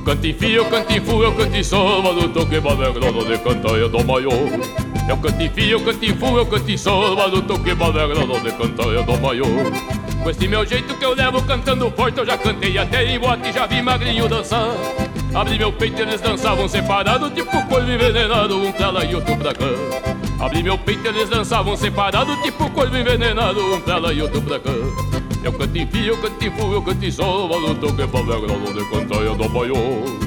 cantifio, eu cantifu, eu cantiço, maluto que balegrado de cantaia do maior. Eu cantifio, eu cantifu, eu cantiço, maluto que balegrado de cantaia do maior. Com esse meu jeito que eu levo cantando forte, eu já cantei até em boate e já vi magrinho dançar. Abri meu peito e eles dançavam separados, tipo corvo envenenado, um pra lá e outro pra cá. Abri meu peito e eles dançavam separados, tipo corvo envenenado, um pra lá e outro pra cá. Eu cantifio, eu cantifu, eu cantiço, maluto que balegrado de cantaia do maior.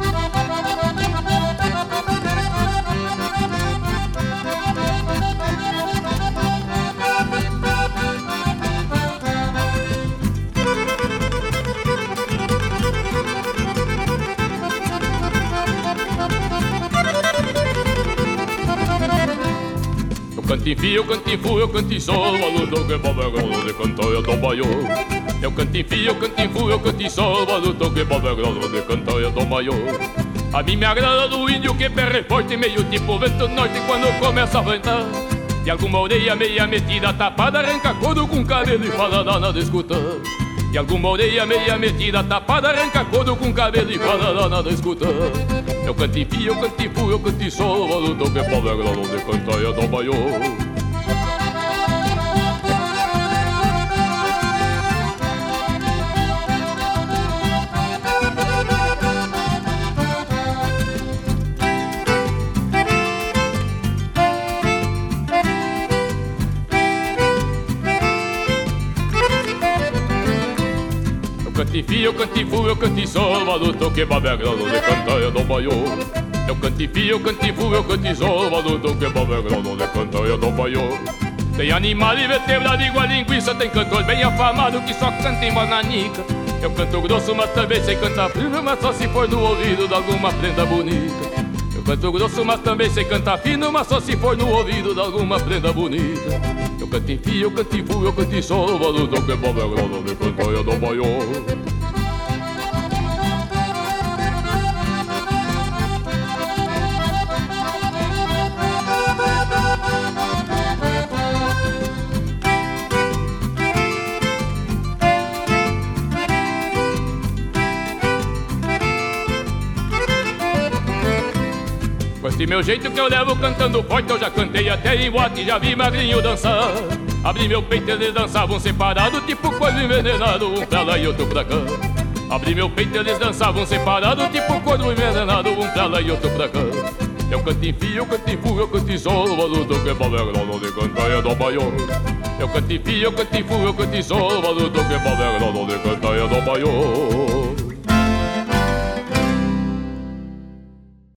Cantifio, eu cantifu, eu cantiço, maluto que balegrado de cantaia do maior. Eu cantifio, eu cantifu, eu cantiço, maluto que balegrado de cantaia do maior. A mim me agrada do índio que perre forte, meio tipo vento norte quando começa a ventar. De alguma orelha meia metida tapada, arranca couro com cabelo e fala lá na escuta. De alguma orelha meia metida tapada, arranca couro com cabelo e fala lá na escuta. Eu cantifio, eu cantifu, eu cantiço, maluto que balegrado de cantaia do maior. Cantifio, eu cantifu, eu cantiço, maluto que balegrado de cantaia do maior. Eu cantifio, eu cantifu, eu cantiço, maluto que balegrado de cantaia do maior. Tem animal e vertebrado igual linguiça, tem cantor bem afamado que só canta em bananica. Eu canto grosso, mas também sei cantar fino, mas só se for no ouvido de alguma prenda bonita. Eu canto grosso, mas também sei cantar fino, mas só se for no ouvido de alguma prenda bonita. Eu cantifio, eu cantifu, eu cantiço, maluto que balegrado de cantaia do maior. Com esse meu jeito que eu levo cantando forte, eu já cantei até em boate, já vi magrinho dançar. Abri meu peito e eles dançavam separados, tipo corvo envenenado, um pra lá e outro pra cá. Abri meu peito e eles dançavam separados, tipo corvo envenenado, um pra lá e outro pra cá. Eu cantifio, eu cantifu, eu cantiço, maluto que balegrado de cantaia do maior. Eu cantifio, eu cantifu, eu cantiço, maluto que balegrado de cantaia do maior.